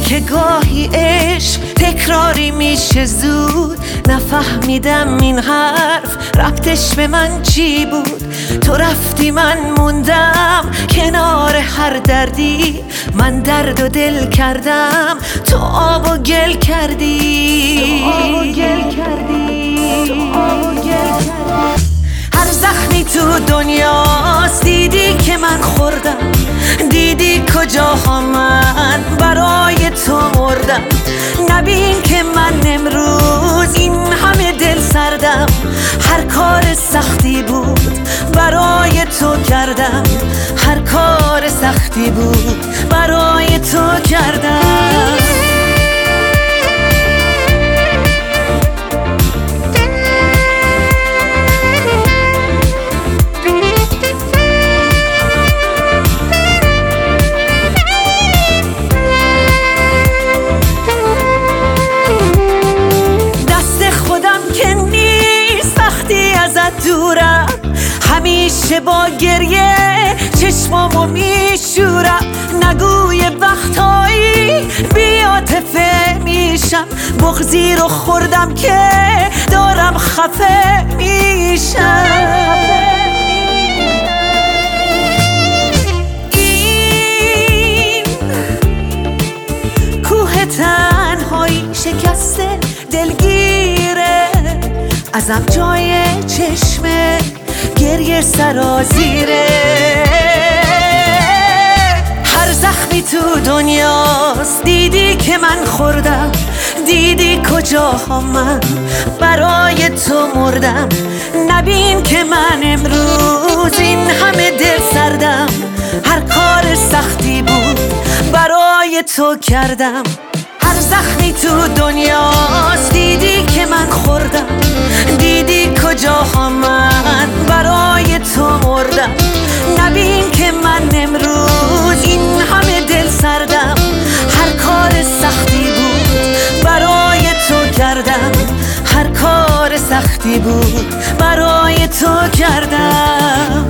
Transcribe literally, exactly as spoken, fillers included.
که گاهی عشق تکراری میشه زود. نفهمیدم این حرف ربطش به من چی بود. تو رفتی من موندم کنار هر دردی. من درد و دل کردم تو آب و گل کردی. تو آب و گل کردی. تو آب و گل کردی. هر زخمی تو دنیاست دیدی که من خوردم. دیدی کجاها من برای تو مردم. نبین که من امروز این همه دل سردم. هر کار سختی بود برای تو کردم. هر کار سختی بود برای تو کردم. دورم همیشه با گریه چشمامو میشورم. نگوی وقتایی بی‌عاطفه میشم. بغضی رو خوردم که دارم خفه میشم. این کوه تنهایی شکسته دلگیره. ازم جای چشمه گریه سرازیره. هر زخمی تو دنیاست دیدی که من خوردم. دیدی کجاها من برای تو مردم. نبین که من امروز این همه دل سردم. هر کار سختی بود برای تو کردم. هر زخمی تو دنیاست دیدی که من خوردم. دیدی کجاها من برای تو مردم. نبین که من امروز این همه دل سردم. هر کار سختی بود برای تو کردم. هر کار سختی بود برای تو کردم.